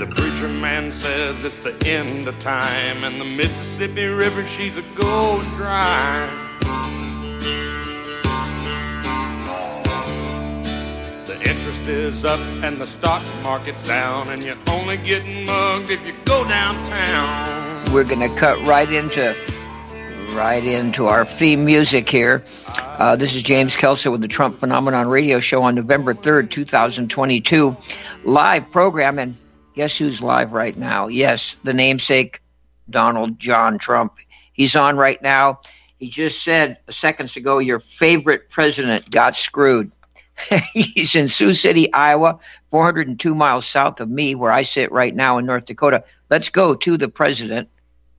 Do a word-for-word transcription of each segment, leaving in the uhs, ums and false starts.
The preacher man says it's the end of time, and the Mississippi River, she's a going dry. The interest is up and the stock market's down, and you're only getting mugged if you go downtown. We're going to cut right into right into our theme music here. Uh, this is James Kelso with the Trump Phenomenon Radio Show on November third, twenty twenty-two. Live program, and guess who's live right now? Yes, the namesake, Donald John Trump. He's on right now. He just said seconds ago, your favorite president got screwed. He's in Sioux City, Iowa, four hundred two miles south of me, where I sit right now in North Dakota. Let's go to the president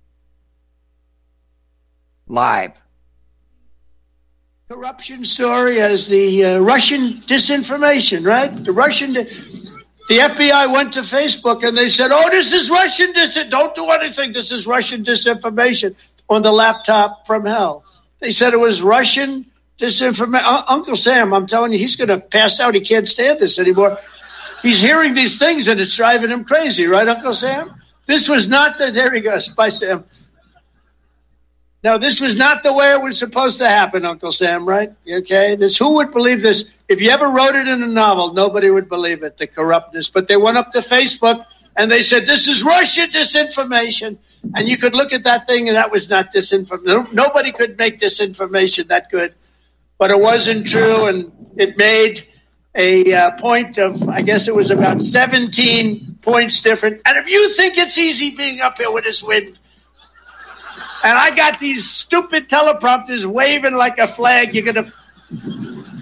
live. Corruption story as the uh, Russian disinformation, right? The Russian, di- the F B I went to Facebook and they said, "Oh, this is Russian dis. Don't do anything. This is Russian disinformation." On the laptop from hell, they said it was Russian disinformation. Uh, Uncle Sam, I'm telling you, he's going to pass out. He can't stand this anymore. He's hearing these things and it's driving him crazy, right, Uncle Sam? This was not the. There he goes. Bye, Sam. No, this was not the way it was supposed to happen, Uncle Sam, right? Okay? This, who would believe this? If you ever wrote it in a novel, nobody would believe it, the corruptness. But they went up to Facebook and they said, this is Russian disinformation. And you could look at that thing and that was not disinformation. Nobody could make disinformation that good. But it wasn't true, and it made a uh, point of, I guess it was about seventeen points different. And if you think it's easy being up here with this wind, and I got these stupid teleprompters waving like a flag. You're going to...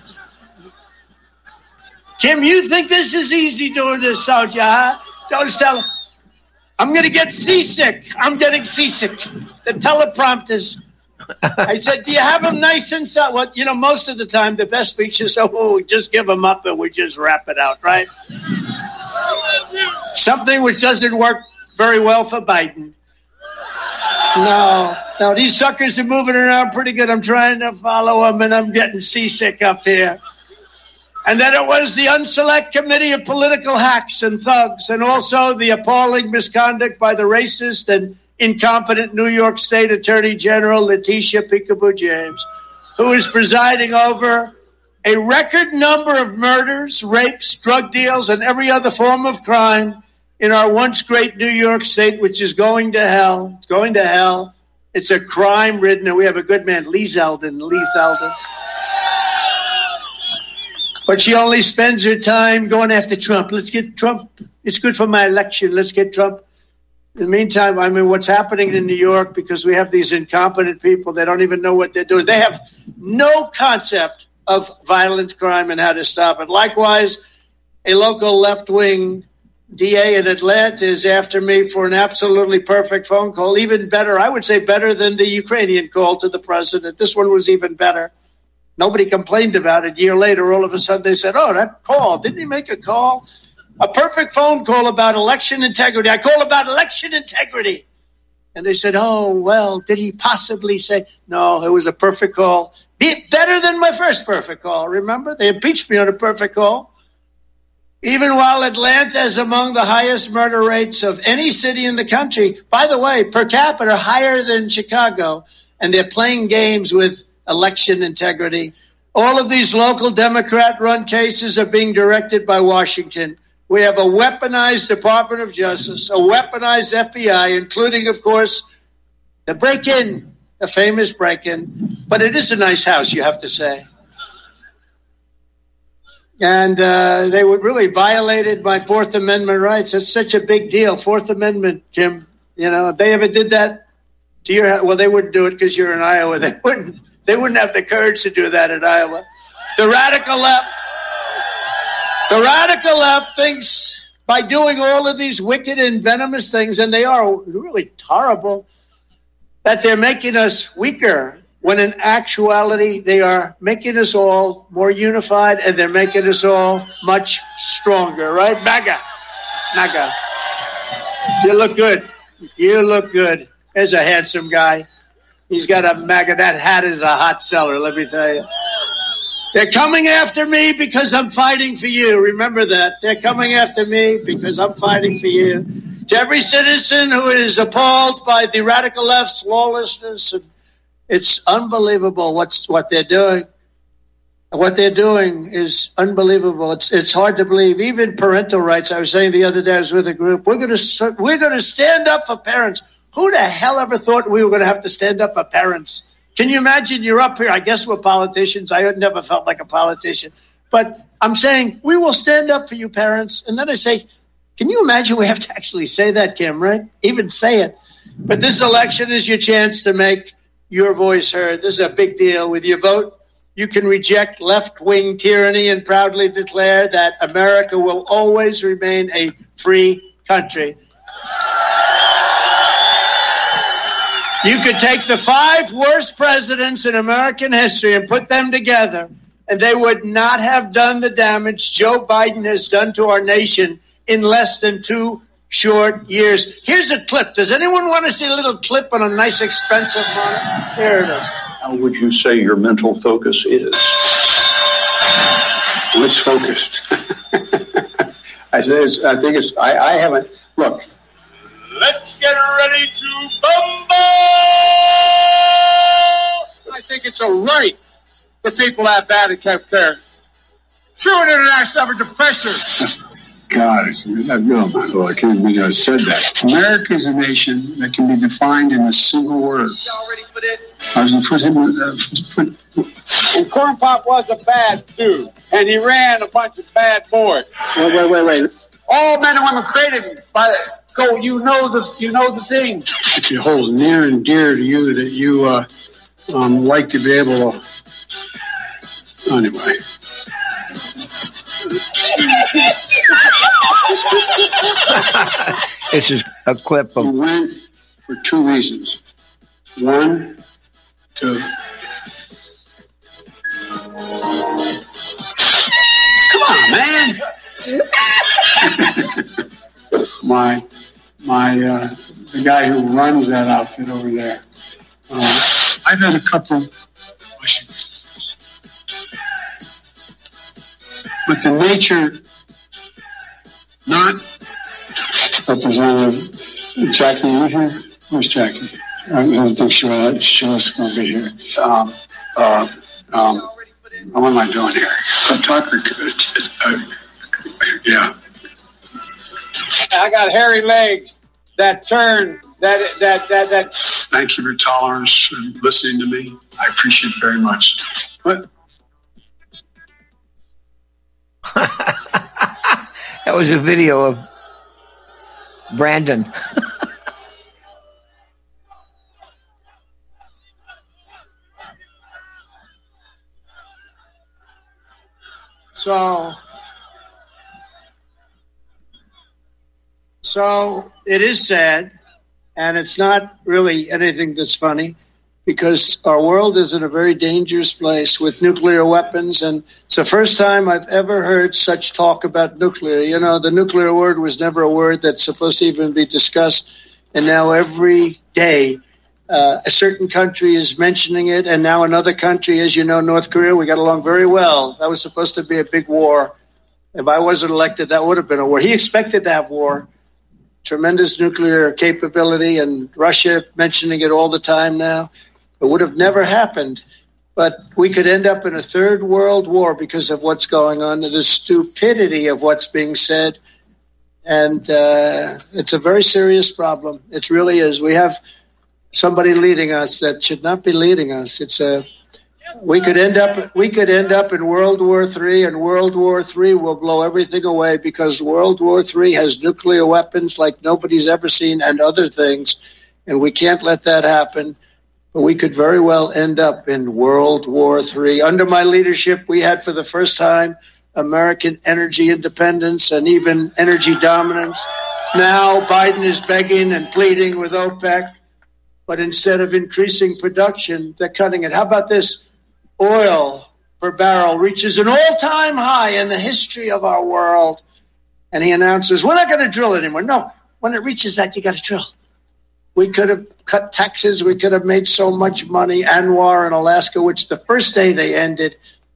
Kim, you think this is easy doing this, don't you, huh? Don't tell him. I'm going to get seasick. I'm getting seasick. The teleprompters. I said, do you have them nice and so? Well, you know, most of the time, the best speeches are, oh, we just give them up and we just wrap it out, right? Something which doesn't work very well for Biden. No, no, these suckers are moving around pretty good. I'm trying to follow them, and I'm getting seasick up here. And then it was the Unselect Committee of Political Hacks and Thugs, and also the appalling misconduct by the racist and incompetent New York State Attorney General Letitia Peekaboo James, who is presiding over a record number of murders, rapes, drug deals, and every other form of crime in our once great New York State, which is going to hell. It's going to hell. It's a crime-ridden, and we have a good man, Lee Zeldin. Lee Zeldin. But she only spends her time going after Trump. Let's get Trump. It's good for my election. Let's get Trump. In the meantime, I mean, what's happening in New York, because we have these incompetent people, they don't even know what they're doing. They have no concept of violent crime and how to stop it. Likewise, a local left-wing D A in Atlanta is after me for an absolutely perfect phone call. Even better, I would say better than the Ukrainian call to the president. This one was even better. Nobody complained about it. A year later, all of a sudden they said, oh, that call, didn't he make a call? A perfect phone call about election integrity. I call about election integrity. And they said, oh, well, did he possibly say? No, it was a perfect call. Be better than my first perfect call, remember? They impeached me on a perfect call. Even while Atlanta is among the highest murder rates of any city in the country, by the way, per capita, higher than Chicago, and they're playing games with election integrity. All of these local Democrat-run cases are being directed by Washington. We have a weaponized Department of Justice, a weaponized F B I, including, of course, the break-in, the famous break-in. But it is a nice house, you have to say. And uh, they would really violated my Fourth Amendment rights. It's such a big deal. Fourth Amendment, Jim. You know, if they ever did that to your, well, they wouldn't do it because you're in Iowa. They wouldn't. They wouldn't have the courage to do that in Iowa. The radical left, the radical left thinks by doing all of these wicked and venomous things, and they are really horrible, that they're making us weaker. When in actuality, they are making us all more unified, and they're making us all much stronger, right? MAGA. MAGA. You look good. You look good. There's a handsome guy. He's got a MAGA. That hat is a hot seller, let me tell you. They're coming after me because I'm fighting for you. Remember that. They're coming after me because I'm fighting for you. To every citizen who is appalled by the radical left's lawlessness, and it's unbelievable what's what they're doing. What they're doing is unbelievable. It's it's hard to believe. Even parental rights. I was saying the other day, I was with a group. We're going to we're going to stand up for parents. Who the hell ever thought we were going to have to stand up for parents? Can you imagine? You're up here. I guess we're politicians. I never felt like a politician, but I'm saying we will stand up for you, parents. And then I say, can you imagine? We have to actually say that, Kim, right? Even say it. But this election is your chance to make your voice heard. This is a big deal. With your vote, you can reject left-wing tyranny and proudly declare that America will always remain a free country. You could take the five worst presidents in American history and put them together, and they would not have done the damage Joe Biden has done to our nation in less than two short years. Here's a clip. Does anyone want to see a little clip on a nice, expensive monitor? Here it is. How would you say your mental focus is? What's focused? I says, I think it's, I, I haven't, look. Let's get ready to bumble! I think it's a right for people to have bad health care. True international average of pressure. God, it's, oh my Lord, I can't believe I said that. America is a nation that can be defined in a single word. You already put it. I was going to put him in uh, foot. And Corn Pop was a bad dude, and he ran a bunch of bad boys. Wait, wait, wait, wait. All men and women created by go. You know the, you know the thing. If it holds near and dear to you that you uh, um, like to be able to. Anyway. This is a clip of. We went for two reasons. One, to come on, man. my my uh, the guy who runs that outfit over there. Uh, I've had a couple questions, but the nature, not Representative Jackie, you here? Where's Jackie? I don't think she'll, she'll going to be here. Um, uh, um, what am I doing here? I'm talking. Uh, yeah. I got hairy legs that turn, that, that, that, that. Thank you for tolerance and listening to me. I appreciate it very much. What? That was a video of Brandon. So, so it is sad, and it's not really anything that's funny, because our world is in a very dangerous place with nuclear weapons, and it's the first time I've ever heard such talk about nuclear. You know, the nuclear word was never a word that's supposed to even be discussed, and now every day uh, a certain country is mentioning it, and now another country, as you know, North Korea, we got along very well. That was supposed to be a big war. If I wasn't elected, that would have been a war. He expected to have war. Tremendous nuclear capability, and Russia mentioning it all the time now. It would have never happened. But we could end up in a third world war because of what's going on, and the stupidity of what's being said. And uh, it's a very serious problem. It really is. We have somebody leading us that should not be leading us. It's a we could end up we could end up in World War Three, and World War Three will blow everything away, because World War Three has nuclear weapons like nobody's ever seen and other things, and we can't let that happen. But we could very well end up in World War Three. Under my leadership, we had for the first time American energy independence and even energy dominance. Now Biden is begging and pleading with OPEC, but instead of increasing production, they're cutting it. How about this? Oil per barrel reaches an all-time high in the history of our world. And he announces, we're not going to drill anymore. No, when it reaches that, you got to drill. We could have cut taxes. We could have made so much money. Anwar in Alaska, which the first day they ended,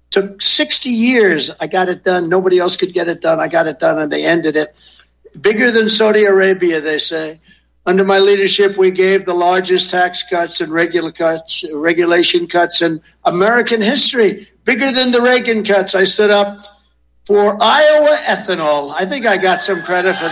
Took sixty years. I got it done. Nobody else could get it done. I got it done, and they ended it. Bigger than Saudi Arabia, they say. Under my leadership, we gave the largest tax cuts and regular cuts, regulation cuts in American history. Bigger than the Reagan cuts. I stood up for Iowa ethanol. I think I got some credit for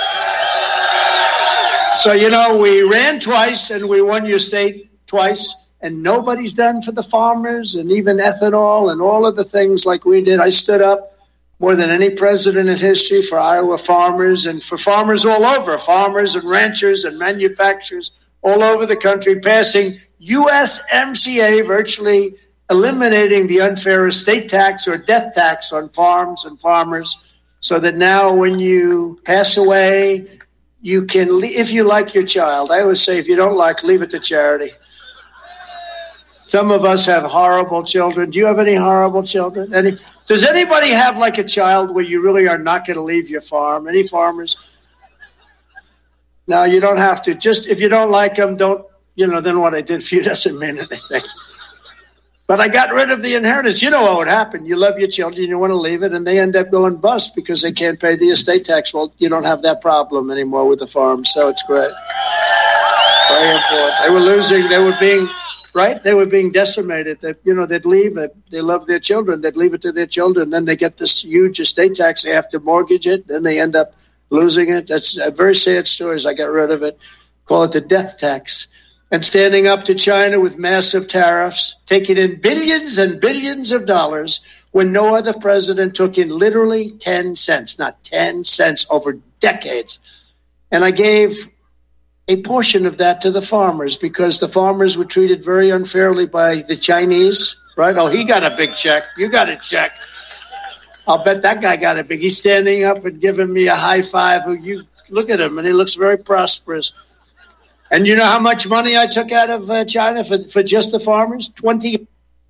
that. So, you know, we ran twice, and we won your state twice. And nobody's done for the farmers and even ethanol and all of the things like we did. I stood up more than any president in history for Iowa farmers and for farmers all over, farmers and ranchers and manufacturers all over the country, passing U S M C A, virtually eliminating the unfair estate tax or death tax on farms and farmers, so that now when you pass away, you can, if you like your child, I always say if you don't like, leave it to charity. Some of us have horrible children. Do you have any horrible children? Any? Does anybody have like a child where you really are not going to leave your farm? Any farmers? No, you don't have to. Just if you don't like them, don't, you know, then what I did for you doesn't mean anything. But I got rid of the inheritance. You know what would happen. You love your children, you want to leave it, and they end up going bust because they can't pay the estate tax. Well, you don't have that problem anymore with the farm, so it's great. Very important. They were losing. They were being... Right? They were being decimated. They, you know, they'd leave it. They love their children. They'd leave it to their children. Then they get this huge estate tax. They have to mortgage it. Then they end up losing it. That's a very sad story. I got rid of it. Call it the death tax. And standing up to China with massive tariffs, taking in billions and billions of dollars when no other president took in literally ten cents, not ten cents over decades. And I gave a portion of that to the farmers because the farmers were treated very unfairly by the Chinese, right? Oh, he got a big check. You got a check. I'll bet that guy got a big. He's standing up and giving me a high five. You look at him, and he looks very prosperous. And you know how much money I took out of uh, China for, for just the farmers? twenty.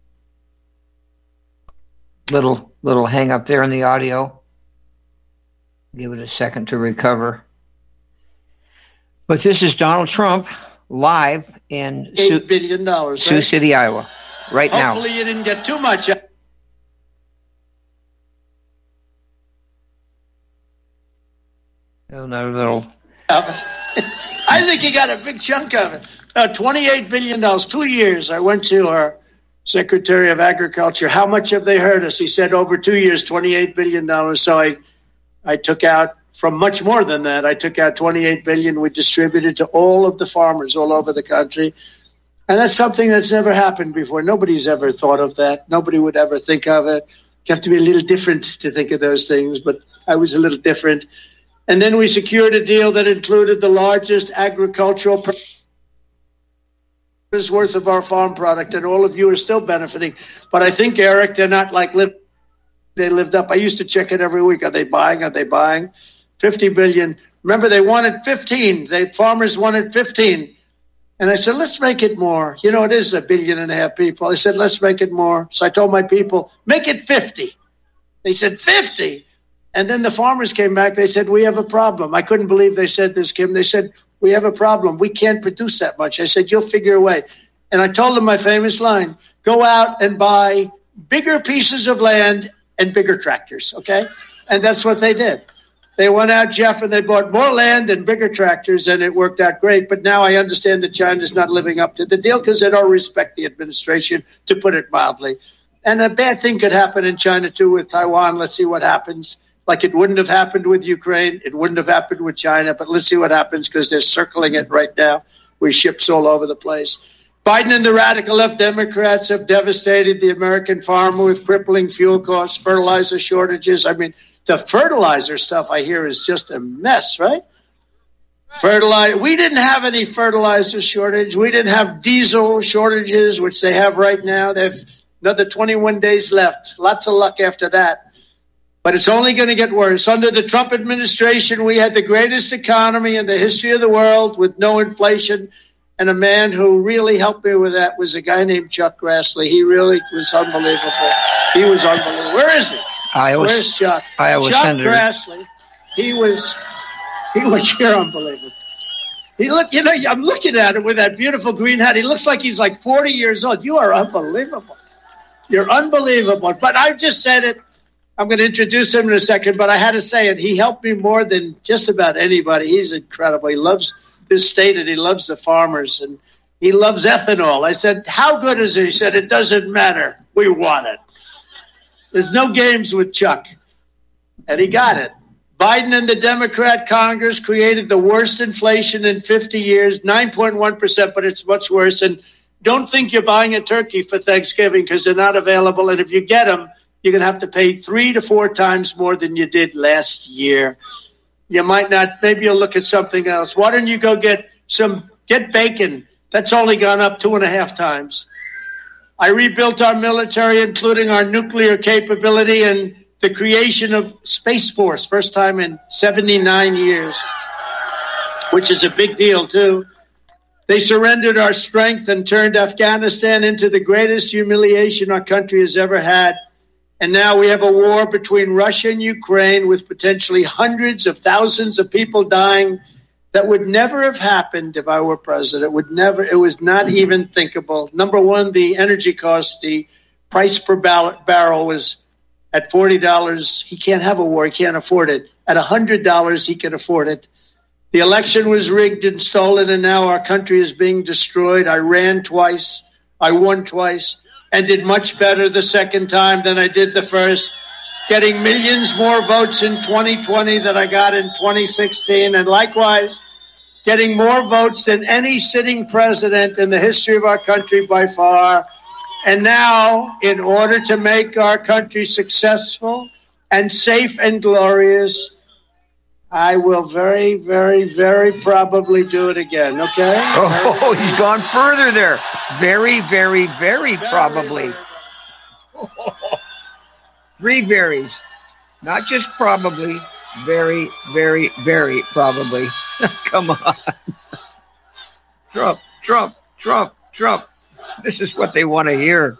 Little, little hang up there in the audio. Give it a second to recover. But this is Donald Trump live in eight Sioux, billion dollars, Sioux right? City, Iowa, right Hopefully now. Hopefully you didn't get too much. Another little. I think he got a big chunk of it. Uh, twenty-eight billion dollars, two years. I went to our Secretary of Agriculture. How much have they hurt us? He said over two years, twenty-eight billion dollars. So I, I took out from much more than that. I took out twenty-eight billion dollars. We distributed to all of the farmers all over the country. And that's something that's never happened before. Nobody's ever thought of that. Nobody would ever think of it. You have to be a little different to think of those things, but I was a little different. And then we secured a deal that included the largest agricultural purchase worth of our farm product, and all of you are still benefiting. But I think, Eric, they're not like li- they lived up. I used to check it every week. Are they buying? Are they buying? fifty billion. Remember, they wanted fifteen. The farmers wanted fifteen. And I said, let's make it more. You know, it is a billion and a half people. I said, let's make it more. So I told my people, make it fifty. They said, fifty? And then the farmers came back. They said, we have a problem. I couldn't believe they said this, Kim. They said, we have a problem. We can't produce that much. I said, you'll figure a way. And I told them my famous line, go out and buy bigger pieces of land and bigger tractors, okay? And that's what they did. They went out, Jeff, and they bought more land and bigger tractors, and it worked out great. But now I understand that China's not living up to the deal because they don't respect the administration, to put it mildly. And a bad thing could happen in China, too, with Taiwan. Let's see what happens. Like it wouldn't have happened with Ukraine. It wouldn't have happened with China. But let's see what happens because they're circling it right now with ships all over the place. Biden and the radical left Democrats have devastated the American farmer with crippling fuel costs, fertilizer shortages. I mean, the fertilizer stuff I hear is just a mess, right? Fertilizer. We didn't have any fertilizer shortage. We didn't have diesel shortages, which they have right now. They have another twenty-one days left. Lots of luck after that. But it's only going to get worse. Under the Trump administration, we had the greatest economy in the history of the world with no inflation. And a man who really helped me with that was a guy named Chuck Grassley. He really was unbelievable. He was unbelievable. Where is he? Iowa, Where's Chuck? Iowa Chuck Senator. Grassley. He was, he was here unbelievable. He look, you know, I'm looking at him with that beautiful green hat. He looks like he's like forty years old. You are unbelievable. You're unbelievable. But I just said it. I'm going to introduce him in a second, but I had to say it. He helped me more than just about anybody. He's incredible. He loves this state and he loves the farmers and he loves ethanol. I said, how good is it? He said, it doesn't matter. We want it. There's no games with Chuck. And he got it. Biden and the Democrat Congress created the worst inflation in fifty years, nine point one percent, but it's much worse. And don't think you're buying a turkey for Thanksgiving because they're not available. And if you get them, you're going to have to pay three to four times more than you did last year. You might not. Maybe you'll look at something else. Why don't you go get some, get bacon? That's only gone up two and a half times. I rebuilt our military, including our nuclear capability and the creation of Space Force, first time in seventy-nine years, which is a big deal, too. They surrendered our strength and turned Afghanistan into the greatest humiliation our country has ever had. And now we have a war between Russia and Ukraine with potentially hundreds of thousands of people dying that would never have happened if I were president. Would never. It was not even thinkable. Number one, the energy cost, the price per barrel was at forty dollars. He can't have a war. He can't afford it. At one hundred dollars, he can afford it. The election was rigged and stolen, and now our country is being destroyed. I ran twice. I won twice. And did much better the second time than I did the first, getting millions more votes in twenty twenty than I got in twenty sixteen, and likewise getting more votes than any sitting president in the history of our country by far. And now, in order to make our country successful and safe and glorious, I will very, very, very probably do it again, okay? Oh, he's gone further there. Very, very, very probably. Three berries. Not just probably. Very, very, very probably. Come on. Trump, Trump, Trump, Trump. This is what they want to hear.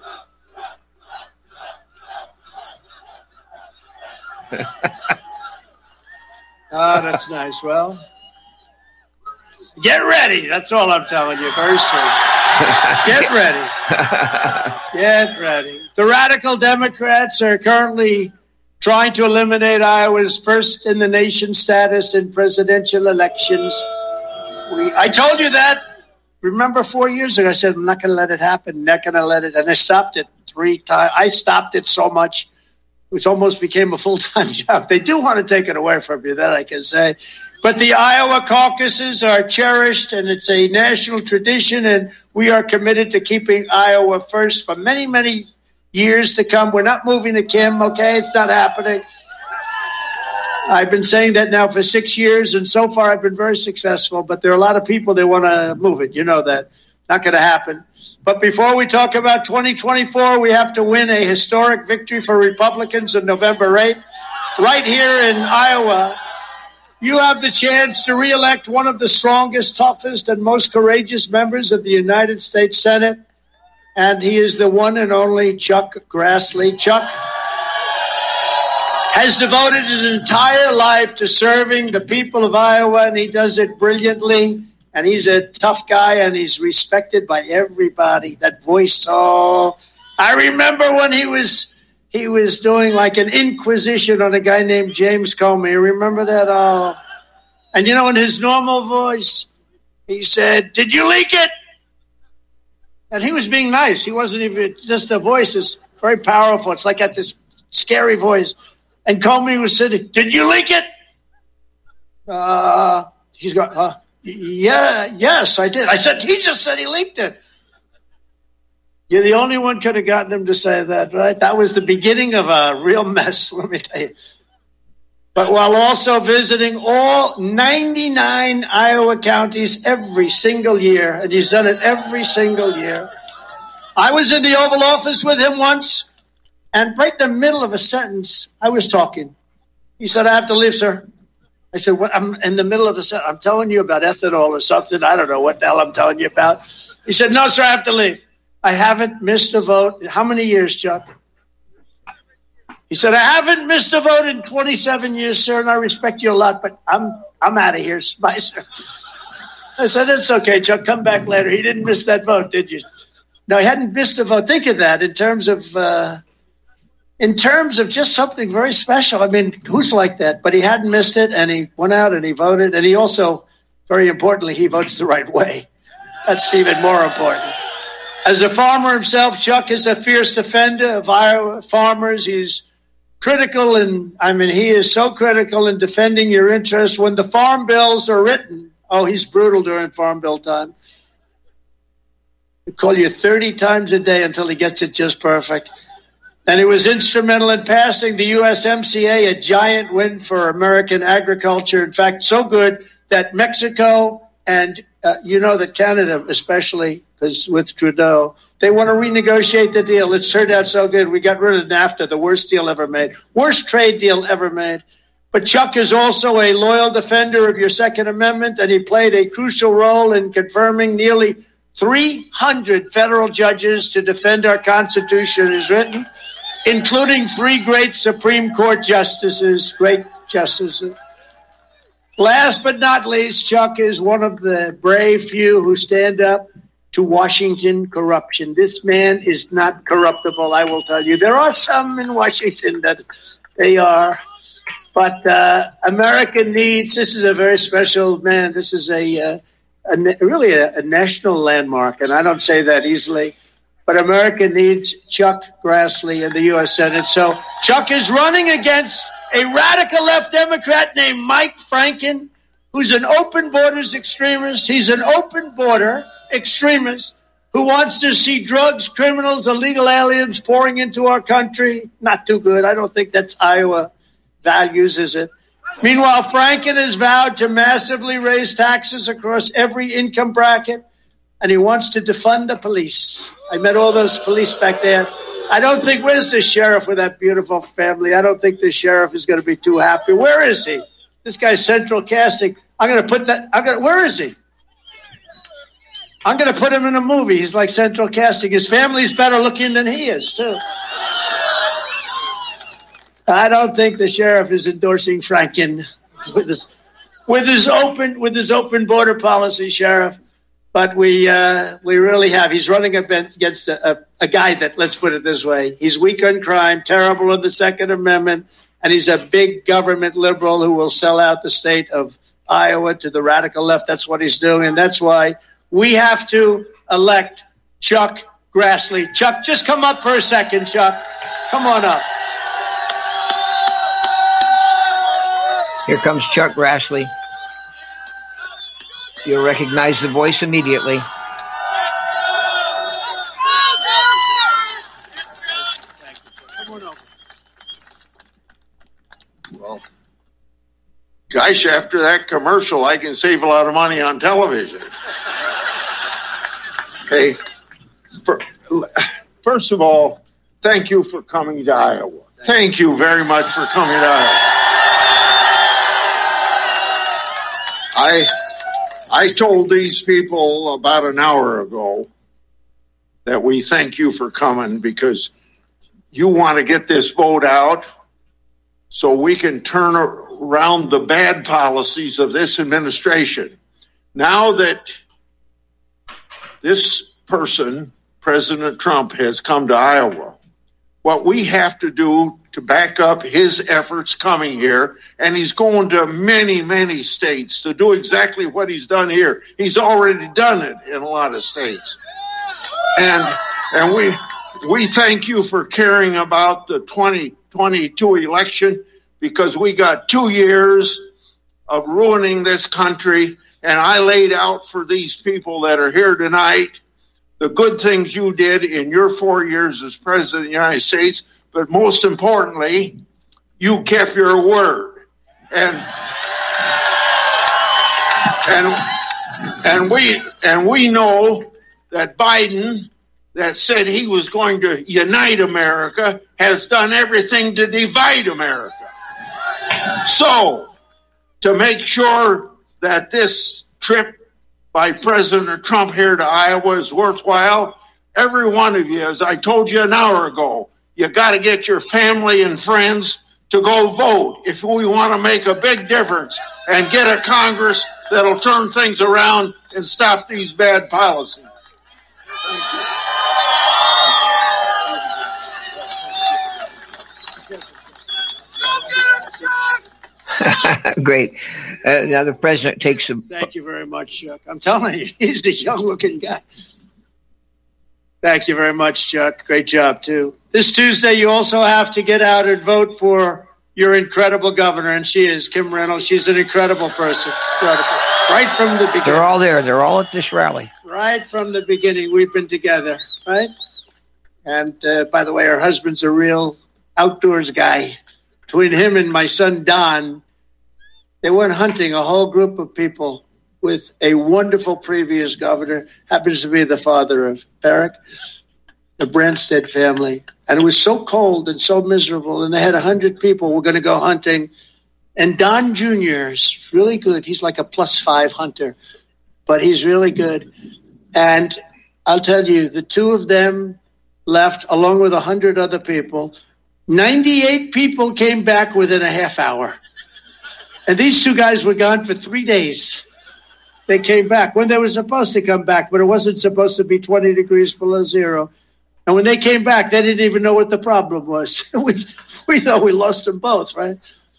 Oh, that's nice. Well, get ready. That's all I'm telling you. Very soon. Get ready. Get ready. The radical Democrats are currently trying to eliminate Iowa's first in the nation status in presidential elections. We, I told you that. Remember four years ago, I said, I'm not going to let it happen. Not going to let it. And I stopped it three times. I stopped it so much. Which almost became a full-time job. They do want to take it away from you, that I can say. But the Iowa caucuses are cherished, and it's a national tradition, and we are committed to keeping Iowa first for many, many years to come. We're not moving to Kim, okay? It's not happening. I've been saying that now for six years, and so far I've been very successful, but there are a lot of people that want to move it. You know that. Not going to happen. But before we talk about twenty twenty-four, we have to win a historic victory for Republicans on November eighth. Right here in Iowa, you have the chance to reelect one of the strongest, toughest, and most courageous members of the United States Senate. And he is the one and only Chuck Grassley. Chuck has devoted his entire life to serving the people of Iowa, and he does it brilliantly. And he's a tough guy, and he's respected by everybody. That voice, oh, I remember when he was he was doing like an inquisition on a guy named James Comey. You remember that? Oh, and you know, in his normal voice, he said, "Did you leak it?" And he was being nice. He wasn't even, just the voice is very powerful. It's like got this scary voice. And Comey was sitting, "Did you leak it?" Uh, he's going, uh, Yeah, yes, I did. I said, he just said he leaked it. You're the only one could have gotten him to say that, right? That was the beginning of a real mess, let me tell you. But while also visiting all ninety-nine Iowa counties every single year, and he's done it every single year. I was in the Oval Office with him once, and right in the middle of a sentence, I was talking. He said, "I have to leave, sir." I said, "What? I'm in the middle of a sentence. I'm telling you about ethanol or something. I don't know what the hell I'm telling you about." He said, "No, sir, I have to leave. I haven't missed a vote." How many years, Chuck? He said, "I haven't missed a vote in twenty-seven years, sir, and I respect you a lot, but I'm I'm out of here, Spicer." I said, "It's okay, Chuck. Come back later. He didn't miss that vote, did you?" No, he hadn't missed a vote. Think of that in terms of uh, in terms of just something very special. I mean, who's like that? But he hadn't missed it, and he went out and he voted. And he also, very importantly, he votes the right way. That's even more important. As a farmer himself, Chuck is a fierce defender of Iowa farmers. He's critical, and I mean, he is so critical in defending your interests. When the farm bills are written, oh, he's brutal during farm bill time. He'll call you thirty times a day until he gets it just perfect. And he was instrumental in passing the U S M C A, a giant win for American agriculture. In fact, so good that Mexico and uh, you know that Canada, especially because with Trudeau, they want to renegotiate the deal. It's turned out so good. We got rid of NAFTA, the worst deal ever made, worst trade deal ever made. But Chuck is also a loyal defender of your Second Amendment, and he played a crucial role in confirming nearly three hundred federal judges to defend our Constitution as written, including three great Supreme Court justices, great justices. Last but not least, Chuck is one of the brave few who stand up to Washington corruption. This man is not corruptible, I will tell you. There are some in Washington that they are. But uh, America needs, this is a very special man. This is a, uh, a really a, a national landmark, and I don't say that easily. But America needs Chuck Grassley in the U S Senate. So Chuck is running against a radical left Democrat named Mike Franken, who's an open borders extremist. He's an open border extremist who wants to see drugs, criminals, illegal aliens pouring into our country. Not too good. I don't think that's Iowa values, is it? Meanwhile, Franken has vowed to massively raise taxes across every income bracket, and he wants to defund the police. I met all those police back there. I don't think, where's the sheriff with that beautiful family? I don't think the sheriff is going to be too happy. Where is he? This guy's central casting. I'm going to put that, I'm going to, where is he? I'm going to put him in a movie. He's like central casting. His family's better looking than he is, too. I don't think the sheriff is endorsing Franken with his, with his open, with his open border policy, Sheriff. But we uh, we really have. He's running against a, a, a guy that, let's put it this way, he's weak on crime, terrible on the Second Amendment, and he's a big government liberal who will sell out the state of Iowa to the radical left. That's what he's doing, and that's why we have to elect Chuck Grassley. Chuck, just come up for a second, Chuck. Come on up. Here comes Chuck Grassley. You'll recognize the voice immediately. Well, gosh, after that commercial, I can save a lot of money on television. Hey, for, first of all, thank you for coming to Iowa. Thank you very much for coming to Iowa. I... I told these people about an hour ago that we thank you for coming because you want to get this vote out so we can turn around the bad policies of this administration. Now that this person, President Trump, has come to Iowa, what we have to do to back up his efforts coming here, and he's going to many, many states to do exactly what he's done here. He's already done it in a lot of states. And and we we thank you for caring about the twenty twenty-two election, because we got two years of ruining this country, and I laid out for these people that are here tonight the good things you did in your four years as President of the United States. But most importantly, you kept your word. And and and we and we know that Biden, that said he was going to unite America, has done everything to divide America. So, to make sure that this trip by President Trump here to Iowa is worthwhile, every one of you, as I told you an hour ago, you got to get your family and friends to go vote if we want to make a big difference and get a Congress that'll turn things around and stop these bad policies. Thank you. Great. Uh, now the president takes a... Thank you very much, Chuck. I'm telling you, he's a young-looking guy. Thank you very much, Chuck. Great job, too. This Tuesday, you also have to get out and vote for your incredible governor, and she is Kim Reynolds. She's an incredible person. Incredible. Right from the beginning. They're all there. They're all at this rally. Right from the beginning, we've been together, right? And, uh, by the way, her husband's a real outdoors guy. Between him and my son, Don, they went hunting, a whole group of people, with a wonderful previous governor, happens to be the father of Eric, the Branstad family. And it was so cold and so miserable, and they had one hundred people who were going to go hunting. And Don Junior is really good. He's like a plus five hunter, but he's really good. And I'll tell you, the two of them left along with one hundred other people. ninety-eight people came back within a half hour. And these two guys were gone for three days. They came back when they were supposed to come back, but it wasn't supposed to be twenty degrees below zero. And when they came back, they didn't even know what the problem was. we we thought we lost them both, right?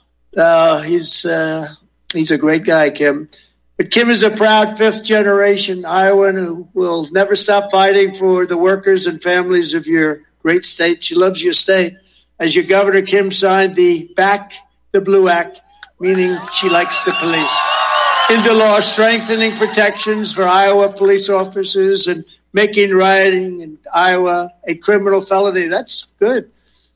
Uh, he's uh, he's a great guy, Kim. But Kim is a proud fifth-generation Iowan who will never stop fighting for the workers and families of your great state. She loves your state. As your governor, Kim signed the Back the Blue Act, meaning she likes the police, into law, strengthening protections for Iowa police officers and making rioting in Iowa a criminal felony. That's good.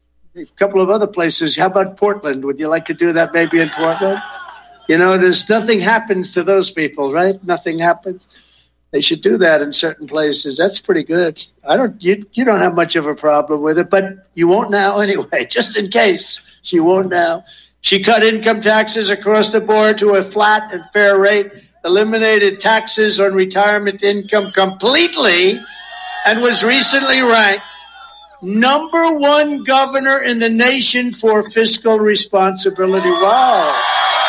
A couple of other places. How about Portland? Would you like to do that maybe in Portland? You know, there's nothing happens to those people, right? Nothing happens. They should do that in certain places. That's pretty good. I don't. You you don't have much of a problem with it, but you won't now anyway. Just in case, you won't now. She cut income taxes across the board to a flat and fair rate, eliminated taxes on retirement income completely, and was recently ranked number one governor in the nation for fiscal responsibility. Wow.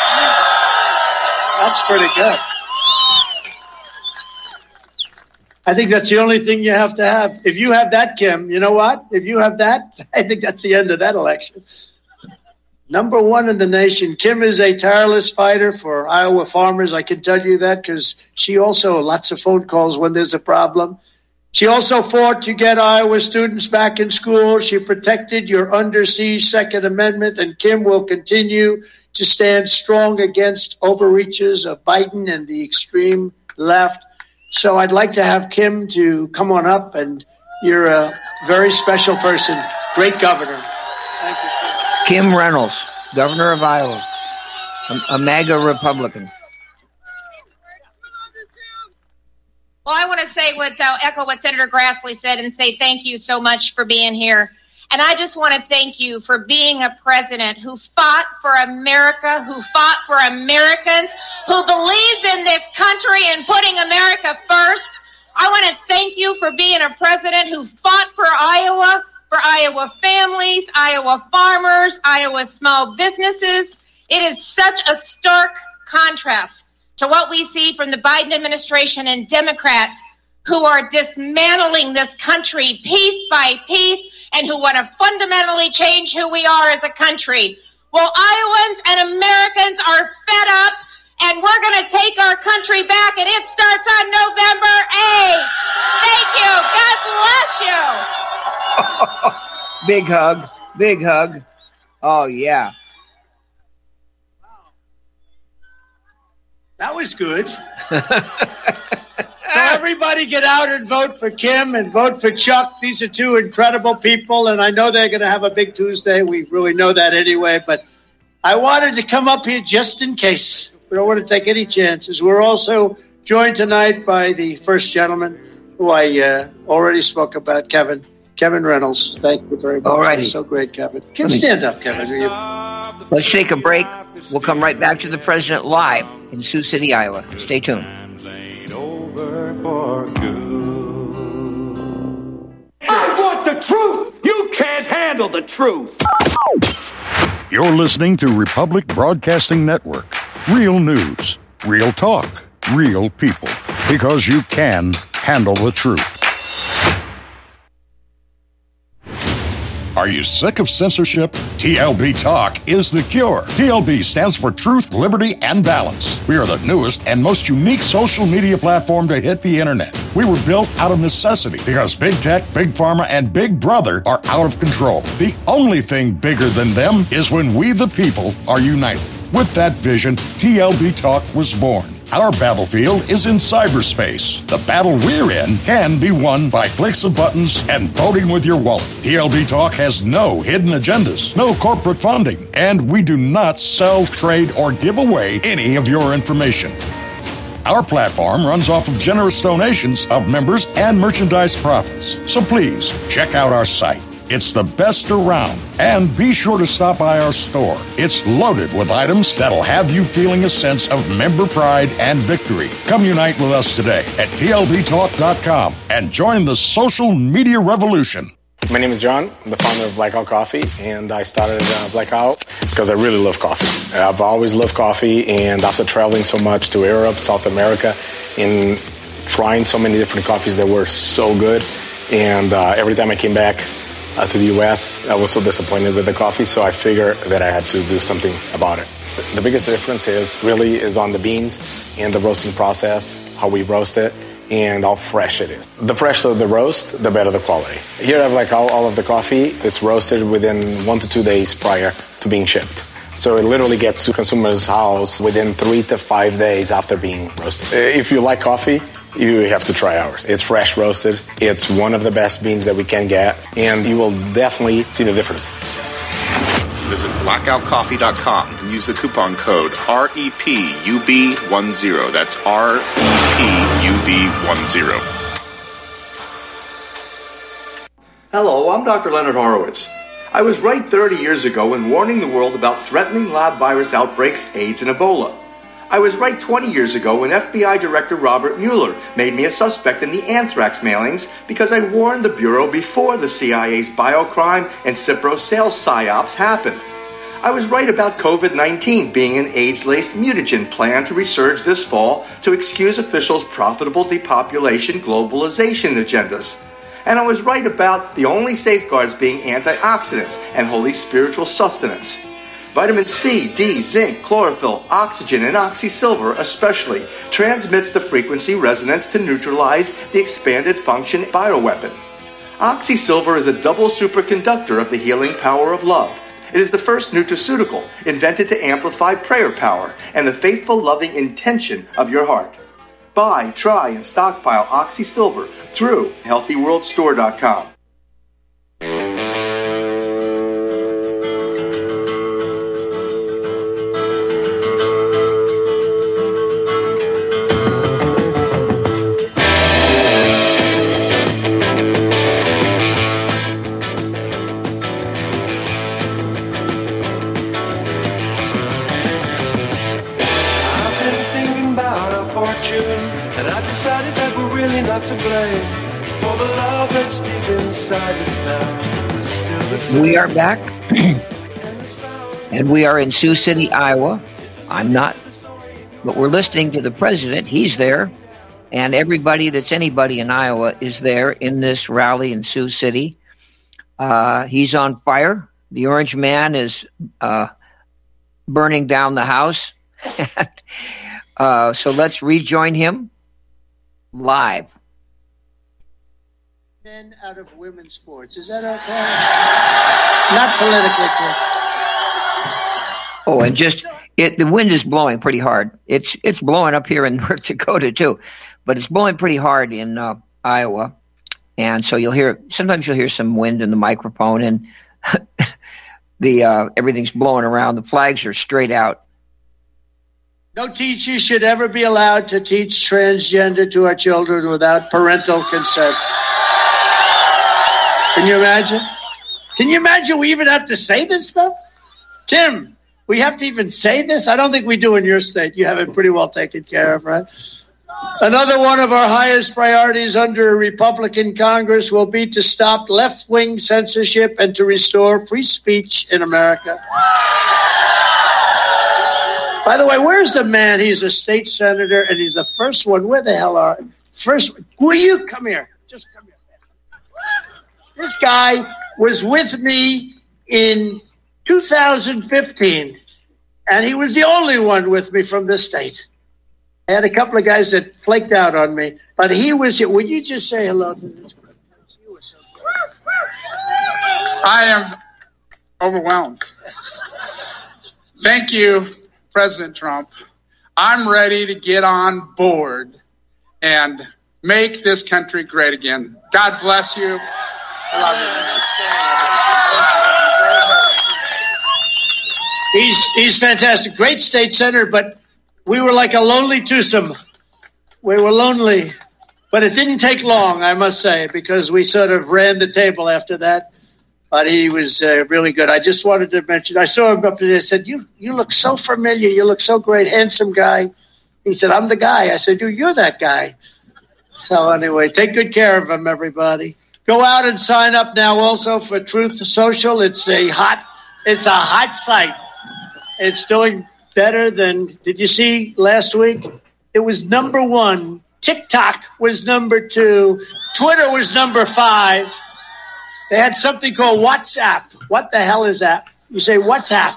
That's pretty good. I think that's the only thing you have to have. If you have that, Kim, you know what? If you have that, I think that's the end of that election. Number one in the nation. Kim is a tireless fighter for Iowa farmers. I can tell you that because she also, lots of phone calls when there's a problem. She also fought to get Iowa students back in school. She protected your under siege Second Amendment, and Kim will continue to stand strong against overreaches of Biden and the extreme left. So I'd like to have Kim to come on up, and you're a very special person. Great governor. Thank you, Kim. Kim Reynolds, governor of Iowa, a, a MAGA Republican. Well, I want to say what uh, echo what Senator Grassley said and say thank you so much for being here. And I just want to thank you for being a president who fought for America, who fought for Americans, who believes in this country and putting America first. I want to thank you for being a president who fought for Iowa, for Iowa families, Iowa farmers, Iowa small businesses. It is such a stark contrast to what we see from the Biden administration and Democrats who are dismantling this country piece by piece and who want to fundamentally change who we are as a country. Well, Iowans and Americans are fed up, and we're going to take our country back, and it starts on November eighth. Thank you. God bless you. Big hug. Big hug. Oh, yeah. That was good. So everybody get out and vote for Kim and vote for Chuck. These are two incredible people, and I know they're going to have a big Tuesday. We really know that anyway, but I wanted to come up here just in case. We don't want to take any chances. We're also joined tonight by the first gentleman who I uh, already spoke about, Kevin. Kevin Reynolds. Thank you very much. All righty. So great, Kevin. Kim, stand up, Kevin. Let's take a break. We'll come right back to the president live in Sioux City, Iowa. Stay tuned. I want the truth! You can't handle the truth! You're listening to Republic Broadcasting Network. Real news, real talk, real people. Because you can handle the truth. Are you sick of censorship? T L B Talk is the cure. T L B stands for Truth, Liberty, and Balance. We are the newest and most unique social media platform to hit the internet. We were built out of necessity because Big Tech, Big Pharma, and Big Brother are out of control. The only thing bigger than them is when we, the people, are united. With that vision, T L B Talk was born. Our battlefield is in cyberspace. The battle we're in can be won by clicks of buttons and voting with your wallet. T L B Talk has no hidden agendas, no corporate funding, and we do not sell, trade, or give away any of your information. Our platform runs off of generous donations of members and merchandise profits. So please, check out our site. It's the best around. And be sure to stop by our store. It's loaded with items that'll have you feeling a sense of member pride and victory. Come unite with us today at T L B talk dot com and join the social media revolution. My name is John. I'm the founder of Blackout Coffee, and I started uh, Blackout because I really love coffee. I've always loved coffee, and after traveling so much to Europe, South America, and trying so many different coffees that were so good, and uh, every time I came back Uh, to the U S, I was so disappointed with the coffee, so I figured that I had to do something about it. The biggest difference is really is on the beans and the roasting process, how we roast it, and how fresh it is. The fresher the roast, the better the quality. Here I have like all, all of the coffee. It's roasted within one to two days prior to being shipped. So it literally gets to consumers' house within three to five days after being roasted. If you like coffee, you have to try ours. It's fresh roasted. It's one of the best beans that we can get, and you will definitely see the difference. Visit blackout coffee dot com and use the coupon code R E P U B ten. That's R E P U B ten. Hello, I'm Doctor Leonard Horowitz. I was right thirty years ago in warning the world about threatening lab virus outbreaks, AIDS, and Ebola. I was right twenty years ago when F B I Director Robert Mueller made me a suspect in the anthrax mailings because I warned the Bureau before the C I A's biocrime and Cipro sales psyops happened. I was right about COVID nineteen being an AIDS-laced mutagen planned to resurge this fall to excuse officials' profitable depopulation globalization agendas. And I was right about the only safeguards being antioxidants and holy spiritual sustenance. Vitamin C, D, zinc, chlorophyll, oxygen, and oxysilver especially transmits the frequency resonance to neutralize the expanded function bioweapon. Oxysilver is a double superconductor of the healing power of love. It is the first nutraceutical invented to amplify prayer power and the faithful, loving intention of your heart. Buy, try, and stockpile Oxysilver through healthy world store dot com. We are back, and we are in Sioux City, Iowa. I'm not, but we're listening to the president. He's there, and everybody that's anybody in Iowa is there in this rally in Sioux City. Uh, he's on fire. The Orange Man is uh, burning down the house. uh, so let's rejoin him live. Men out of women's sports. Is that okay? Not politically correct. Oh, and just it, the wind is blowing pretty hard. It's it's blowing up here in North Dakota too, but it's blowing pretty hard in uh, Iowa, and so you'll hear sometimes you'll hear some wind in the microphone, and the uh, everything's blowing around. The flags are straight out. No teacher should ever be allowed to teach transgender to our children without parental consent. Can you imagine? Can you imagine we even have to say this stuff? Tim, we have to even say this? I don't think we do in your state. You have it pretty well taken care of, right? Another one of our highest priorities under a Republican Congress will be to stop left-wing censorship and to restore free speech in America. By the way, where's the man? He's a state senator, and he's the first one. Where the hell are first? Will you come here? Just come here. This guy was with me in two thousand fifteen, and he was the only one with me from this state. I had a couple of guys that flaked out on me, but he was here. Would you just say hello to this? You were so good. I am overwhelmed. Thank you, President Trump. I'm ready to get on board and make this country great again. God bless you. I love you. He's he's fantastic. Great state senator, but we were like a lonely twosome. We were lonely, but it didn't take long, I must say, because we sort of ran the table after that. But he was uh, really good. I just wanted to mention, I saw him up there. I said, you you look so familiar. You look so great, handsome guy. He said, I'm the guy. I said, dude, you're that guy. So anyway, take good care of him, everybody. Go out and sign up now also for Truth Social. It's a hot, it's a hot site. It's doing better than, did you see last week? It was number one. TikTok was number two. Twitter was number five. They had something called WhatsApp. What the hell is that? You say WhatsApp.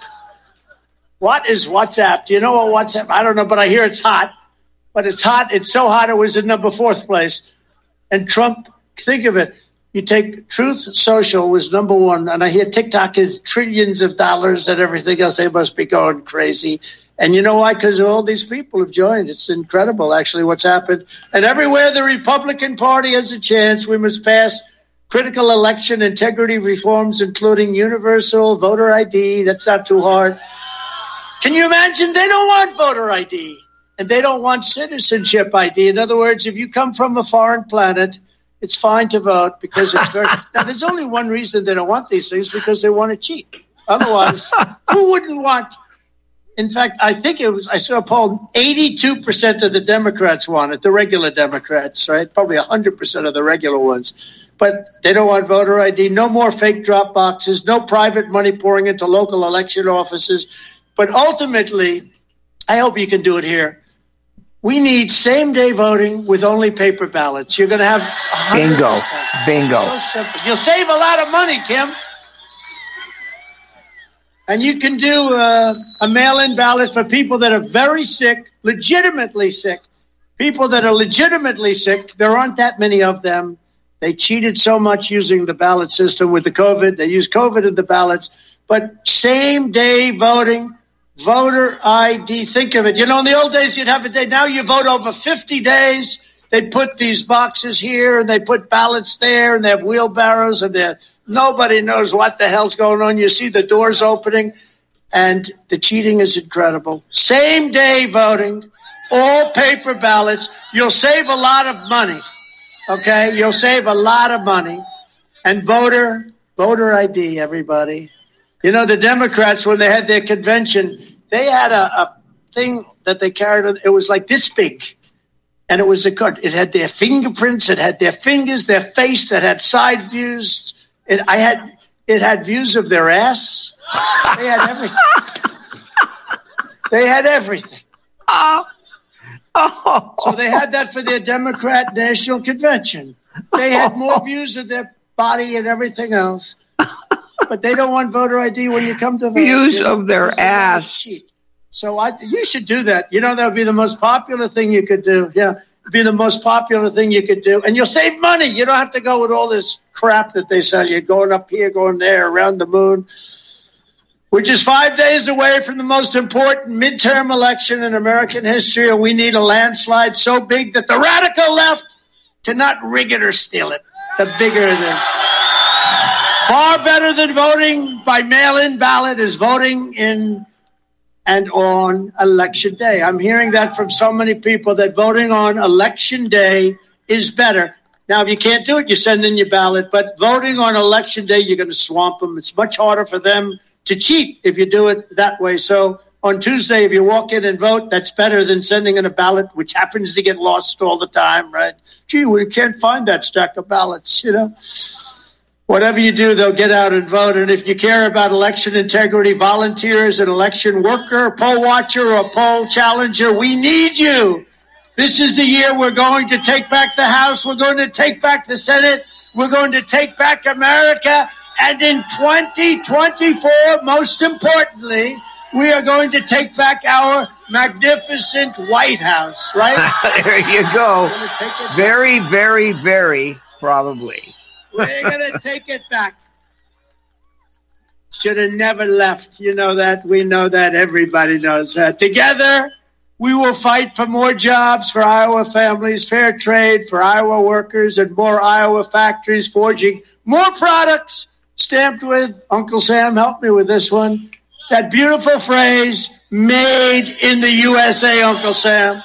What is WhatsApp? Do you know what WhatsApp? I don't know, but I hear it's hot. But it's hot. It's so hot it was in number fourth place. And Trump, think of it. You take Truth Social was number one, and I hear TikTok is trillions of dollars and everything else. They must be going crazy. And you know why? Because all these people have joined. It's incredible, actually, what's happened. And everywhere the Republican Party has a chance, we must pass critical election integrity reforms, including universal voter I D. That's not too hard. Can you imagine? They don't want voter I D, and they don't want citizenship I D. In other words, if you come from a foreign planet, it's fine to vote because it's very... Now, there's only one reason they don't want these things, because they want to cheat. Otherwise, who wouldn't want... In fact, I think it was, I saw a poll, eighty-two percent of the Democrats want it, the regular Democrats, right? Probably one hundred percent of the regular ones. But they don't want voter I D, no more fake drop boxes, no private money pouring into local election offices. But ultimately, I hope you can do it here. We need same-day voting with only paper ballots. You're going to have one hundred percent. Bingo. Bingo. So simple. You'll save a lot of money, Kim. And you can do uh, a mail-in ballot for people that are very sick, legitimately sick. People that are legitimately sick, there aren't that many of them. They cheated so much using the ballot system with the COVID. They used COVID in the ballots. But same-day voting, voter I D, think of it. You know, in the old days, you'd have a day. Now you vote over fifty days. They put these boxes here, and they put ballots there, and they have wheelbarrows, and they're... Nobody knows what the hell's going on. You see the doors opening, and the cheating is incredible. Same-day voting, all paper ballots. You'll save a lot of money, okay? You'll save a lot of money. And voter, voter I D, everybody. You know, the Democrats, when they had their convention, they had a, a thing that they carried. It was like this big. And it was a card. It had their fingerprints. It had their fingers, their face. It had side views. It, I had, it had views of their ass. They had everything. They had everything. Oh. Oh. So they had that for their Democrat National Convention. They had more views of their body and everything else. But they don't want voter I D when you come to vote. Views you know, of their ass. So I, you should do that. You know, that would be the most popular thing you could do. Yeah. Be the most popular thing you could do. And you'll save money. You don't have to go with all this crap that they sell you, going up here, going there, around the moon. We're just five days away from the most important midterm election in American history, and we need a landslide so big that the radical left cannot rig it or steal it. The bigger it is. Far better than voting by mail-in ballot is voting in and on election day. I'm hearing that from so many people, that voting on election day is better. Now, if you can't do it, you send in your ballot. But voting on election day, you're going to swamp them. It's much harder for them to cheat if you do it that way. So on Tuesday, if you walk in and vote, that's better than sending in a ballot, which happens to get lost all the time, right? Gee, we can't find that stack of ballots, you know. Whatever you do, they'll get out and vote. And if you care about election integrity, volunteer as an election worker, poll watcher, or poll challenger, we need you. This is the year we're going to take back the House. We're going to take back the Senate. We're going to take back America. And in twenty twenty-four, most importantly, we are going to take back our magnificent White House, right? There you go. Very, very, very probably. We're going to take it back. Should have never left. You know that. We know that. Everybody knows that. Together, we will fight for more jobs for Iowa families, fair trade for Iowa workers, and more Iowa factories forging more products stamped with, Uncle Sam, help me with this one, that beautiful phrase, made in the U S A, Uncle Sam.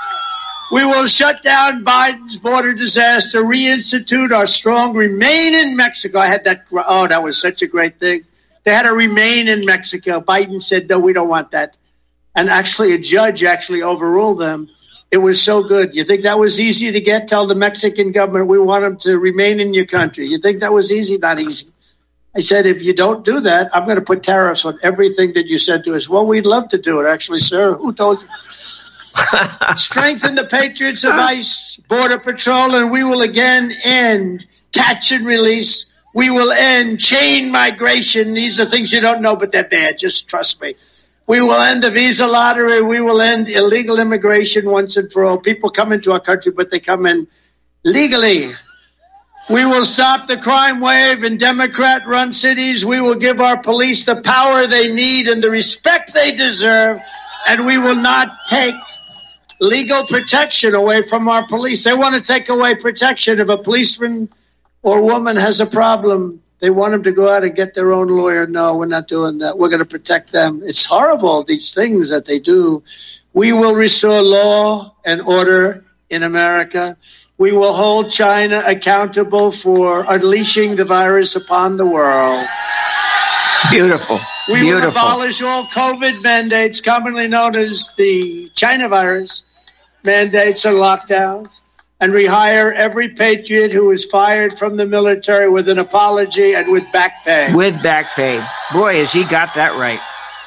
We will shut down Biden's border disaster, reinstitute our strong remain in Mexico. I had that, oh, that was such a great thing. They had to remain in Mexico. Biden said, no, we don't want that. And actually, a judge actually overruled them. It was so good. You think that was easy to get? Tell the Mexican government, we want them to remain in your country. You think that was easy? Not easy. I said, if you don't do that, I'm going to put tariffs on everything that you said to us. Well, we'd love to do it, actually, sir. Who told you? Strengthen the Patriots of ICE, Border Patrol, and we will again end catch and release. We will end chain migration. These are things you don't know, but they're bad. Just trust me. We will end the visa lottery. We will end illegal immigration once and for all. People come into our country, but they come in legally. We will stop the crime wave in Democrat-run cities. We will give our police the power they need and the respect they deserve. And we will not take legal protection away from our police. They want to take away protection. If a policeman or woman has a problem, they want them to go out and get their own lawyer. No, we're not doing that. We're going to protect them. It's horrible, these things that they do. We will restore law and order in America. We will hold China accountable for unleashing the virus upon the world. Beautiful. We Beautiful. will abolish all COVID mandates, commonly known as the China virus mandates and lockdowns, and rehire every patriot who was fired from the military with an apology and with back pay. With back pay. Boy, has he got that right.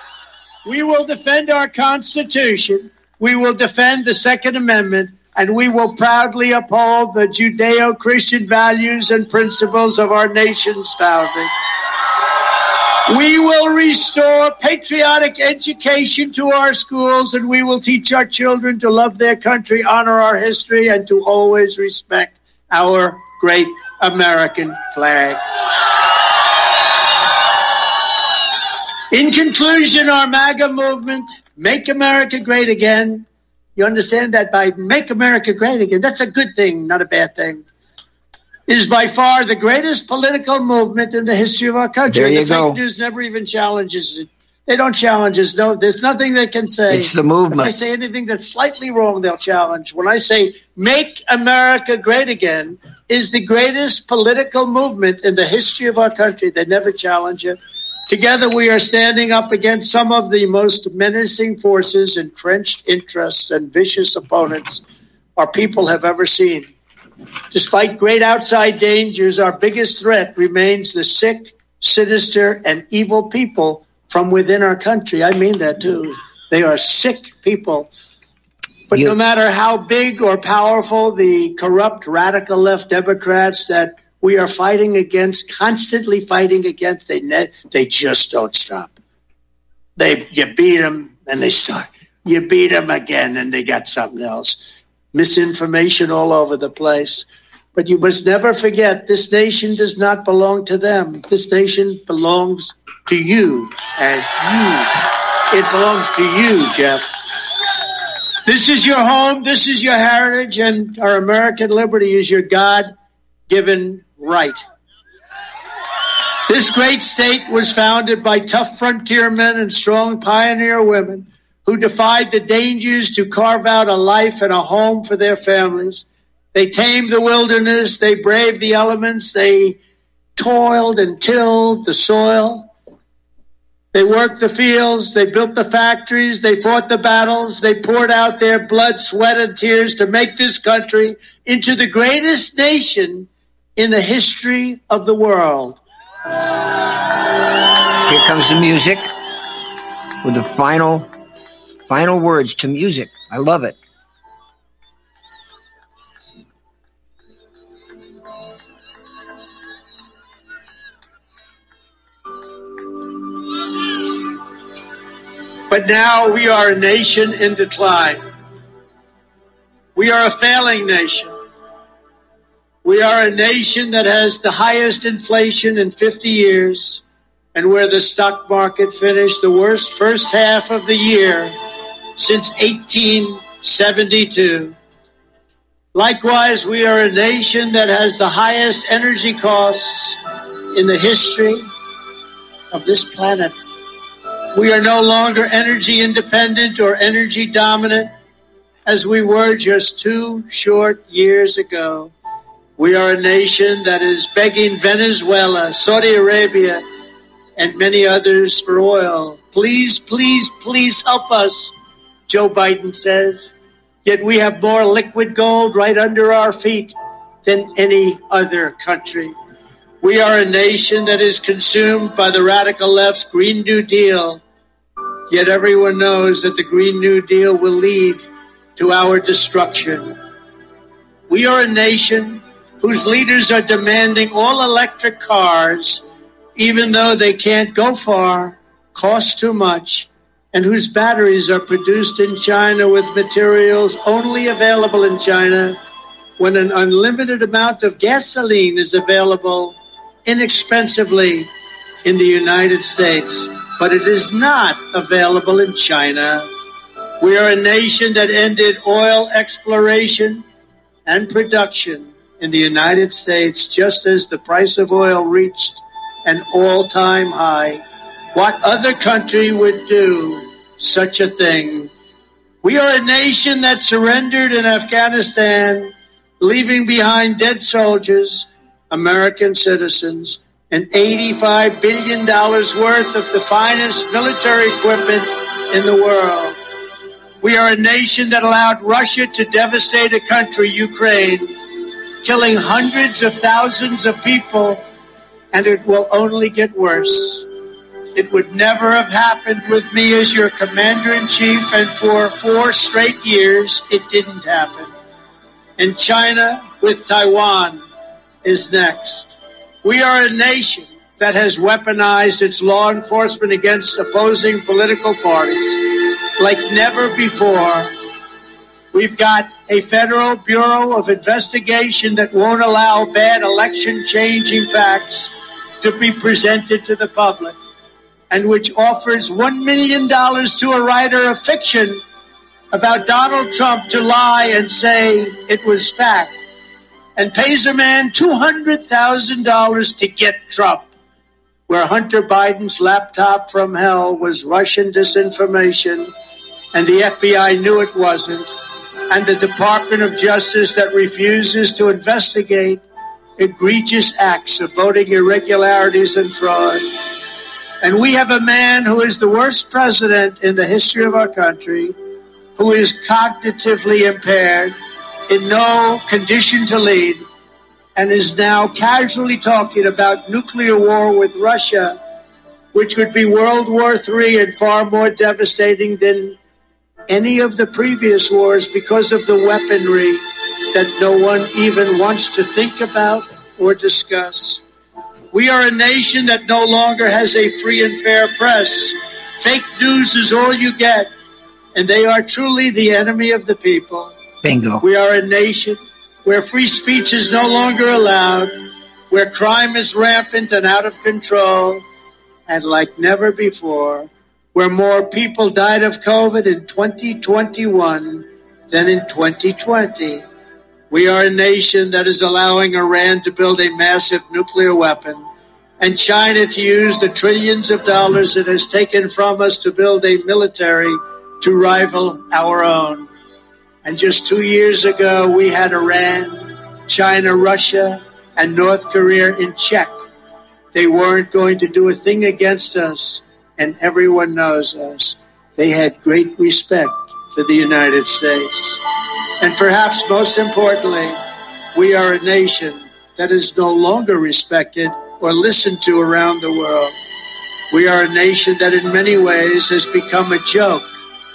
We will defend our Constitution. We will defend the Second Amendment. And we will proudly uphold the Judeo-Christian values and principles of our nation's founding. We will restore patriotic education to our schools, and we will teach our children to love their country, honor our history, and to always respect our great American flag. In conclusion, our MAGA movement, Make America Great Again. You understand that, Biden? Make America Great Again. That's a good thing, not a bad thing. Is by far the greatest political movement in the history of our country. There you the go. fake news never even challenges it. They don't challenge us. No, there's nothing they can say. It's the movement. If I say anything that's slightly wrong, they'll challenge. When I say Make America Great Again is the greatest political movement in the history of our country, they never challenge it. Together, we are standing up against some of the most menacing forces, entrenched interests, and vicious opponents our people have ever seen. Despite great outside dangers, our biggest threat remains the sick, sinister, and evil people from within our country. I mean that, too. They are sick people. But you- no matter how big or powerful the corrupt, radical left Democrats that we are fighting against, constantly fighting against, they ne- they just don't stop. They You beat them, and they start. You beat them again, and they got something else. Misinformation all over the place. But you must never forget, this nation does not belong to them. This nation belongs to you and you. It belongs to you, Jeff. This is your home. This is your heritage. And our American liberty is your God-given right. This great state was founded by tough frontiermen and strong pioneer women who defied the dangers to carve out a life and a home for their families. They tamed the wilderness. They braved the elements. They toiled and tilled the soil. They worked the fields. They built the factories. They fought the battles. They poured out their blood, sweat, and tears to make this country into the greatest nation in the history of the world. Here comes the music with the final, final words to music. I love it. But now we are a nation in decline. We are a failing nation. We are a nation that has the highest inflation in fifty years, and where the stock market finished the worst first half of the year since eighteen seventy-two. Likewise, we are a nation that has the highest energy costs in the history of this planet. We are no longer energy independent or energy dominant as we were just two short years ago. We are a nation that is begging Venezuela, Saudi Arabia, and many others for oil. Please, please, please help us, Joe Biden says. Yet we have more liquid gold right under our feet than any other country. We are a nation that is consumed by the radical left's Green New Deal. Yet everyone knows that the Green New Deal will lead to our destruction. We are a nation whose leaders are demanding all electric cars, even though they can't go far, cost too much, and whose batteries are produced in China with materials only available in China, when an unlimited amount of gasoline is available inexpensively in the United States, but it is not available in China. We are a nation that ended oil exploration and production in the United States just as the price of oil reached an all-time high. What other country would do such a thing? We are a nation that surrendered in Afghanistan, leaving behind dead soldiers, American citizens, and eighty-five billion dollars worth of the finest military equipment in the world. We are a nation that allowed Russia to devastate a country, Ukraine, killing hundreds of thousands of people, and it will only get worse. It would never have happened with me as your commander-in-chief, and for four straight years, it didn't happen. And China with Taiwan is next. We are a nation that has weaponized its law enforcement against opposing political parties like never before. We've got a Federal Bureau of Investigation that won't allow bad election-changing facts to be presented to the public, and which offers one million dollars to a writer of fiction about Donald Trump to lie and say it was fact, and pays a man two hundred thousand dollars to get Trump, where Hunter Biden's laptop from hell was Russian disinformation, and the F B I knew it wasn't, and the Department of Justice that refuses to investigate egregious acts of voting irregularities and fraud. And we have a man who is the worst president in the history of our country, who is cognitively impaired, in no condition to lead, and is now casually talking about nuclear war with Russia, which would be World War Three and far more devastating than any of the previous wars because of the weaponry that no one even wants to think about or discuss. We are a nation that no longer has a free and fair press. Fake news is all you get, and they are truly the enemy of the people. Bingo. We are a nation where free speech is no longer allowed, where crime is rampant and out of control, and like never before, where more people died of COVID in twenty twenty-one than in twenty twenty. We are a nation that is allowing Iran to build a massive nuclear weapon, and China to use the trillions of dollars it has taken from us to build a military to rival our own. And just two years ago, we had Iran, China, Russia, and North Korea in check. They weren't going to do a thing against us, and everyone knows us. They had great respect for the United States. And perhaps most importantly, we are a nation that is no longer respected or listened to around the world. We are a nation that in many ways has become a joke.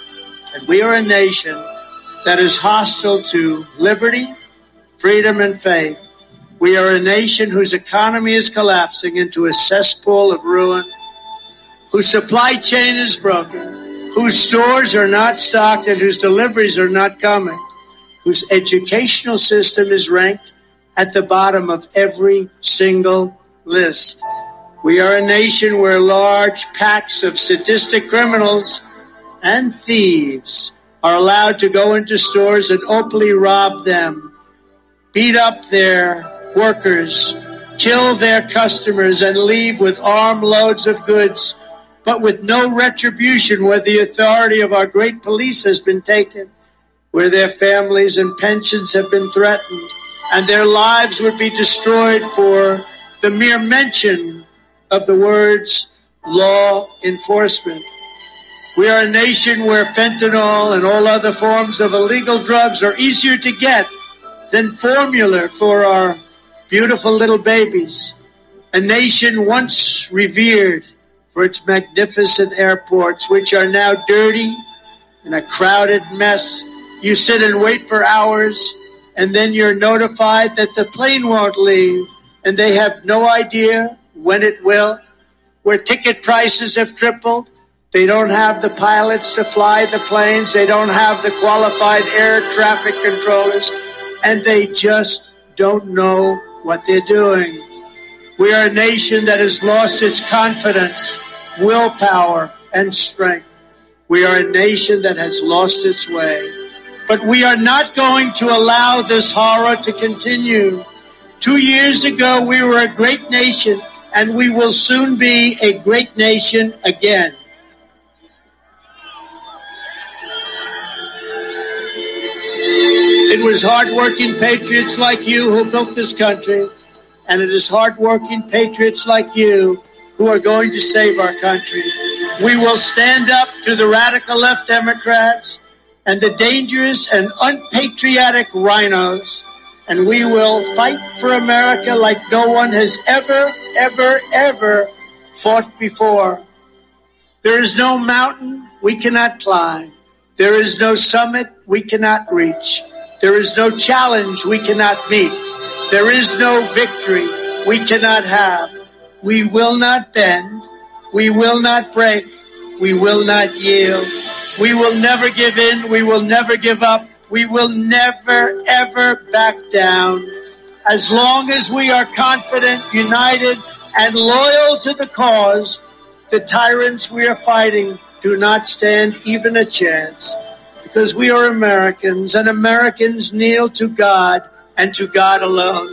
And we are a nation that is hostile to liberty, freedom, and faith. We are a nation whose economy is collapsing into a cesspool of ruin, whose supply chain is broken, whose stores are not stocked and whose deliveries are not coming, whose educational system is ranked at the bottom of every single list. We are a nation where large packs of sadistic criminals and thieves are allowed to go into stores and openly rob them, beat up their workers, kill their customers, and leave with armloads of goods, but with no retribution where the authority of our great police has been taken, where their families and pensions have been threatened, and their lives would be destroyed for the mere mention of the words law enforcement. We are a nation where fentanyl and all other forms of illegal drugs are easier to get than formula for our beautiful little babies. A nation once revered for its magnificent airports, which are now dirty and a crowded mess. You sit and wait for hours, and then you're notified that the plane won't leave, and they have no idea when it will. Where ticket prices have tripled, they don't have the pilots to fly the planes, they don't have the qualified air traffic controllers, and they just don't know what they're doing. We are a nation that has lost its confidence, willpower, and strength. We are a nation that has lost its way. But we are not going to allow this horror to continue. Two years ago, we were a great nation, and we will soon be a great nation again. It was hardworking patriots like you who built this country, and it is hardworking patriots like you who are going to save our country. We will stand up to the radical left Democrats and the dangerous and unpatriotic rhinos, and we will fight for America like no one has ever, ever, ever fought before. There is no mountain we cannot climb. There is no summit we cannot reach. There is no challenge we cannot meet. There is no victory we cannot have. We will not bend. We will not break. We will not yield. We will never give in. We will never give up. We will never, ever back down. As long as we are confident, united, and loyal to the cause, the tyrants we are fighting do not stand even a chance. Because we are Americans, and Americans kneel to God and to God alone.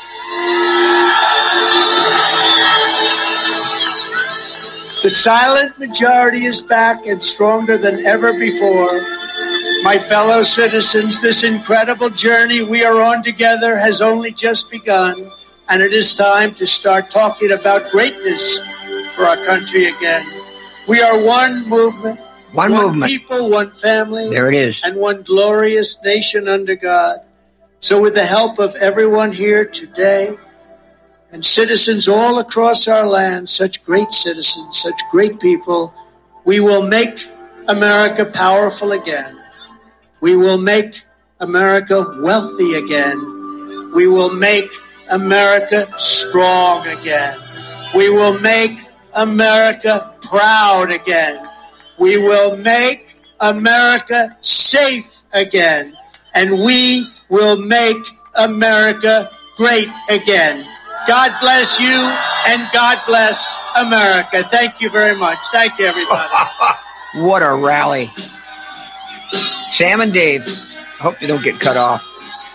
The silent majority is back and stronger than ever before. My fellow citizens, this incredible journey we are on together has only just begun, and it is time to start talking about greatness for our country again. We are one movement. One, one movement. people, one family. There it is. And one glorious nation under God. So with the help of everyone here today and citizens all across our land, such great citizens, such great people, we will make America powerful again. We will make America wealthy again. We will make America strong again. We will make America proud again. We will make America safe again, and we will make America great again. God bless you, and God bless America. Thank you very much. Thank you, everybody. What a rally. Sam and Dave, I hope you don't get cut off.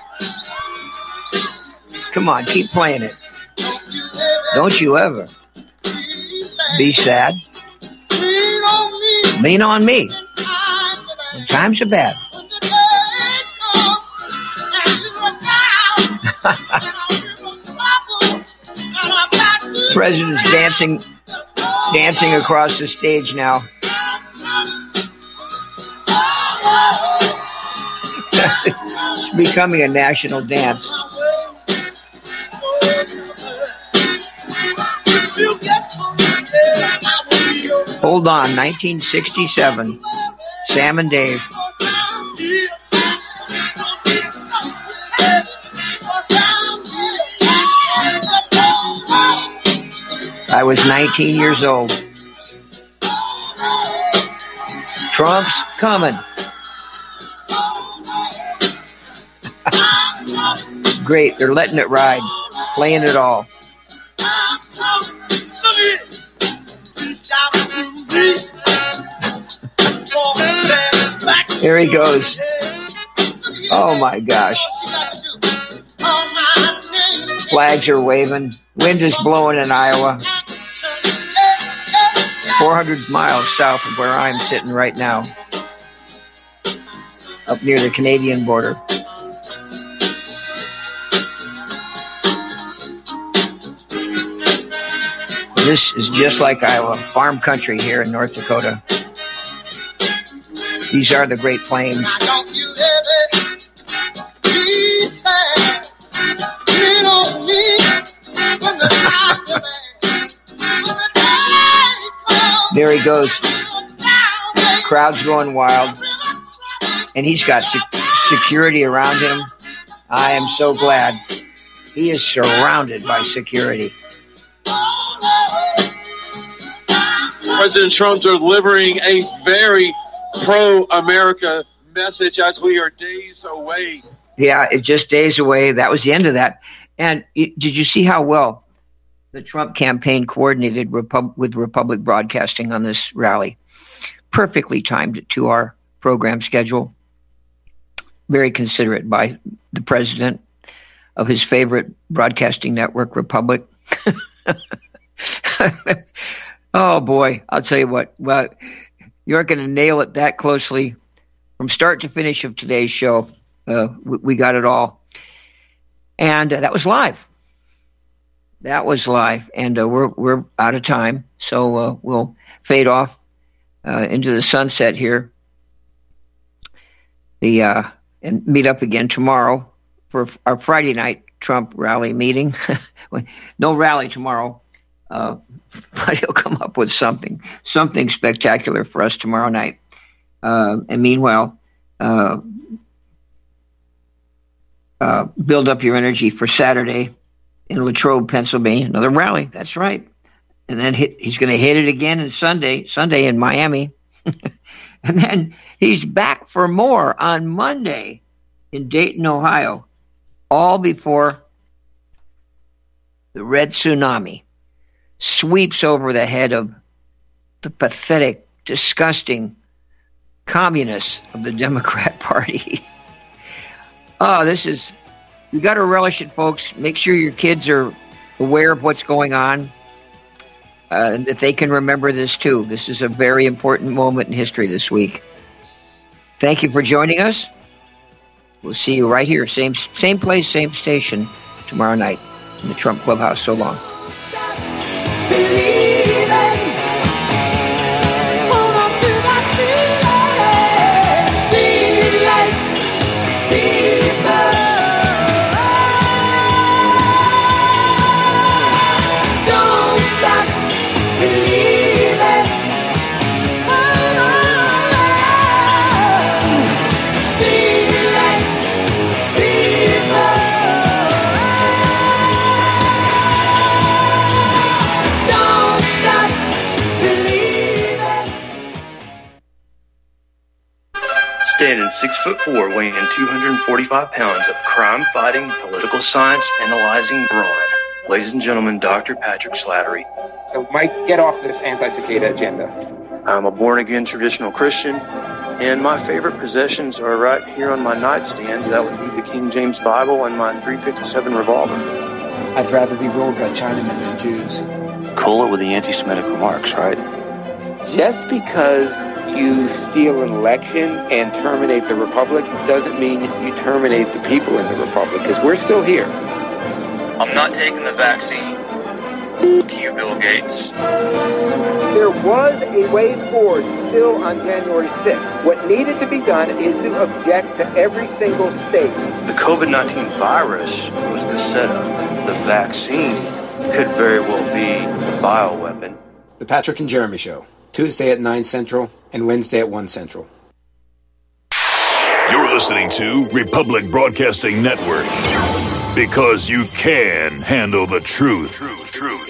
Come on, keep playing it. Don't you ever be sad. Lean on me when times are bad. President's dancing, dancing across the stage now. It's becoming a national dance. Hold on, nineteen sixty-seven, Sam and Dave. I was nineteen years old. Trump's coming. Great. They're letting it ride, playing it all. There he goes. Oh, my gosh. Flags are waving. Wind is blowing in Iowa. four hundred miles south of where I'm sitting right now. Up near the Canadian border. This is just like Iowa, farm country here in North Dakota. These are the Great Plains. There he goes. Crowd's going wild. And he's got sec- security around him. I am so glad. He is surrounded by security. President Trump delivering a very pro-America message as we are days away. Yeah, it's just days away. That was the end of that. And it, did you see how well the Trump campaign coordinated Repub- with Republic Broadcasting on this rally? Perfectly timed it to our program schedule. Very considerate by the president of his favorite broadcasting network, Republic. Oh, boy, I'll tell you what. Well, you aren't going to nail it that closely. From start to finish of today's show, uh, we, we got it all. And uh, that was live. That was live. And uh, we're we're out of time, so uh, we'll fade off uh, into the sunset here. The uh, and meet up again tomorrow for our Friday night Trump rally meeting. No rally tomorrow. Uh, but he'll come up with something, something spectacular for us tomorrow night. Uh, and meanwhile, uh, uh, build up your energy for Saturday in Latrobe, Pennsylvania. Another rally. That's right. And then hit, he's going to hit it again on Sunday, Sunday in Miami. And then he's back for more on Monday in Dayton, Ohio, all before the red tsunami sweeps over the head of the pathetic, disgusting communists of the Democrat Party. Oh, this is, you got to relish it, folks. Make sure your kids are aware of what's going on, uh, and that they can remember this too. This is a very important moment in history this week. Thank you for joining us. We'll see you right here, same same place, same station, tomorrow night in the Trump Clubhouse. So long. Standing six foot four, weighing in two hundred forty-five pounds of crime-fighting, political science analyzing brawn. Ladies and gentlemen, Doctor Patrick Slattery. So, Mike, get off this anti-cicada agenda. I'm a born-again traditional Christian, and my favorite possessions are right here on my nightstand. That would be the King James Bible and my three fifty-seven revolver. I'd rather be ruled by Chinamen than Jews. Cool it with the anti-Semitic remarks, right? Just because you steal an election and terminate the republic doesn't mean you terminate the people in the republic, because we're still here. I'm not taking the vaccine. Fuck you, Bill Gates. There was a way forward still on January sixth. What needed to be done is to object to every single state. The COVID nineteen virus was the setup. The vaccine could very well be the bioweapon. The Patrick and Jeremy Show. Tuesday at nine Central and Wednesday at one Central. You're listening to Republic Broadcasting Network. Because you can handle the truth. Truth, truth.